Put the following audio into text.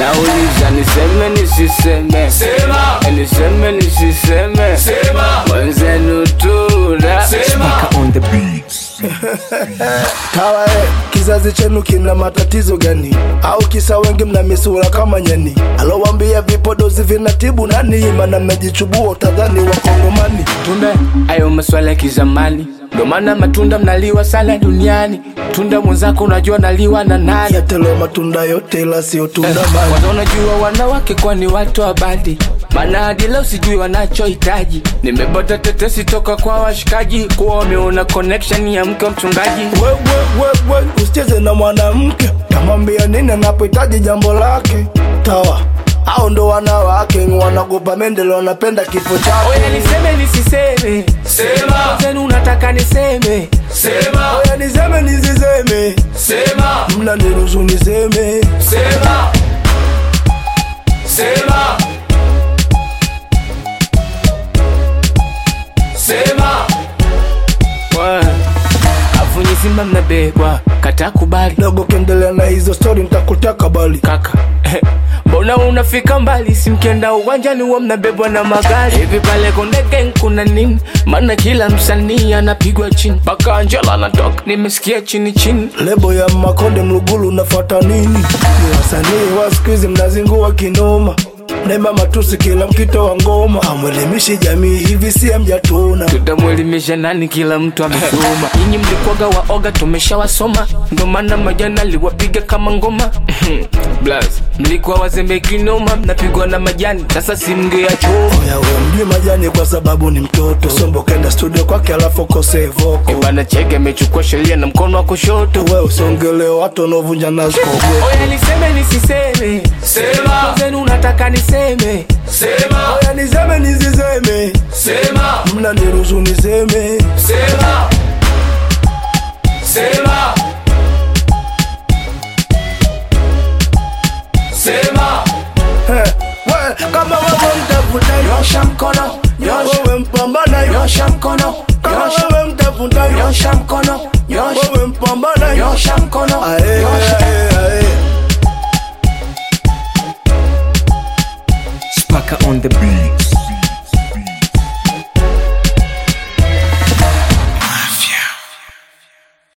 nauliza niseme nisiseme, sema. Niseme nisiseme, sema. Mwenzenu tuna sema. On the beats. Tawa kizazi chenu kina matatizo gani? Au kisa wengi mna misura kama nyani? Alowambia vipodozi vinatibu nani? Mana mmejichubua utadhani wa Kongomani. Tunda ayo maswala ya kizamani, ndo maana matunda mnaliwa sana duniani. Tunda mwenzako unajua naliwa na nani? Yatelo matunda yote ila sio tunda mani. Kwanza unajua wanawake kwa ni watu wa badi, maana hadi leo sijui wanachohitaji. Nimepata tetesi toka kwa washikaji kuwa wameona connection ya mke wa mchungaji. We, usicheze na mwanamke. Tamwambia nini anapohitaji jambo lake? Tawa hao ndo wanawake wanagopa mendele, wanapenda kifo chake. Oya niseme nisiseme, sema. Zenu unataka niseme, sema. Oya niseme nisiseme, sema. mna niruhusu niseme, sema. sema. sema. afunyi simba mnabebwa kata kubali. dogo kendelea na hizo story nitakutaka bali Kaka mbona unafika mbali, simkenda uwanjani huwa mnabebwa na magari. Hivi pale Konde Gang kuna nini? Maana kila msanii anapigwa chini, baka Angela anatoka nimesikia chini chini. lebo ya Makonde Mlugulu nafuata nini? Ni wasanii wa siku hizi mnazingua kinoma, Neema matusi kila mkito wa ngoma. Amwelimishi jamii hivi si mjatuna. Tutamwelimisha nani? Kila mtu amesoma. Nyinyi mlikuwaga waoga tumeshawasoma, ndo maana majana liwapiga kama ngoma. Blaz mlikuwa wazembe kinoma, mnapigwa na majani, sasa simngeachoma. Oya we mjui majani kwa sababu ni mtoto. Sombo kenda studio kwake alafu kose voko. Ibana Chege amechukua sheria na mkono wa kushoto. We usongele watu wanaovunja nazi kogo. Oya niseme nisiseme, sema. Zenu unataka niseme, sema. Oya niseme nisiseme, sema. mna niruhusu niseme, sema. sema. sema. we kama wewe mtafuta nyosha mkono, nyosha. wewe mpambana nyosha mkono, kama nyosha. wewe mtafuta nyosha mkono, nyosha. wewe mpambana nyosha mkono, Ae. nyosha.